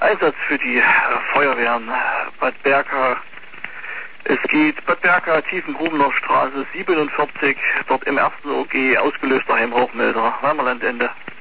Einsatz für die Feuerwehren Bad Berka. Es geht Bad Berka, Tiefengrubener Straße 47, dort im ersten OG ausgelöster Heimrauchmelder, Weimerlandende.